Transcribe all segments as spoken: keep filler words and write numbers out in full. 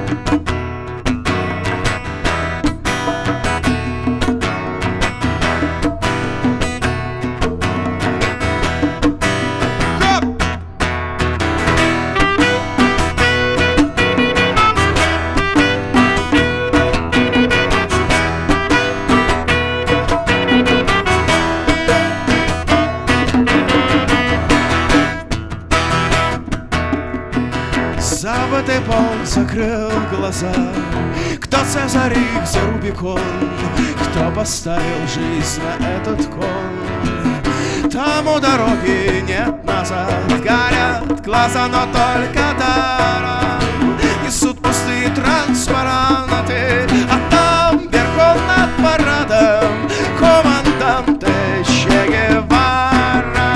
Забытый пол закрыл глаза. Кто Цезарь их за Рубикон? Кто поставил жизнь на этот кон? Там у дороги нет назад. Горят глаза, но только даром. Несут пустые транспаранты, а там верхом над парадом команданты Че Гевара.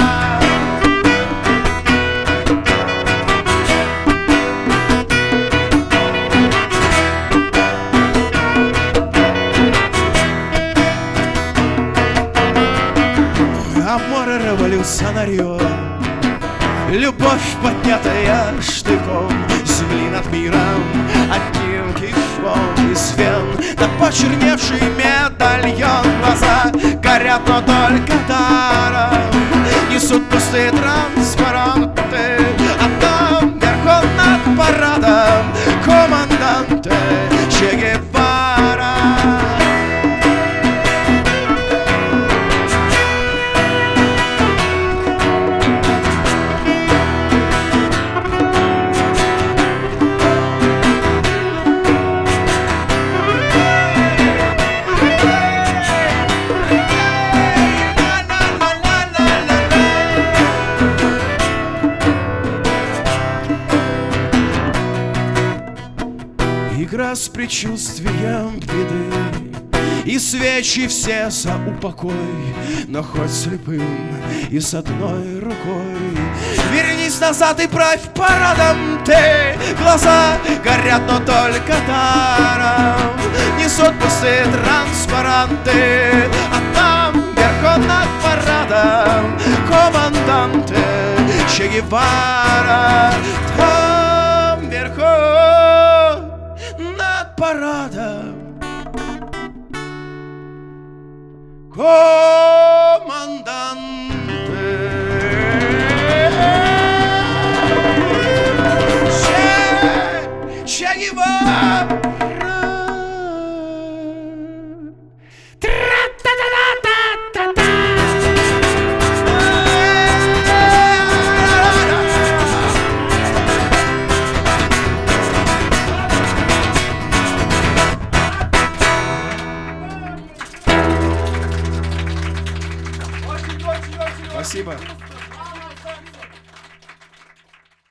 Аморе революционарье, любовь, поднятая штыком земли над миром, одним кишком из вен. На почерневший медальон глаза горят, но только даром. Несут пустые транспаранты, а там верхом над парадом команданты Че Гевара. Игра с предчувствием беды, и свечи все за упокой. Но хоть слепым и с одной рукой вернись назад и правь парадом ты. Глаза горят, но только даром. Несут пустые транспаранты, а там верхом над парадом команданты Че Гевара. Там верхом над парадом команданты Че, Че Гевара. Спасибо.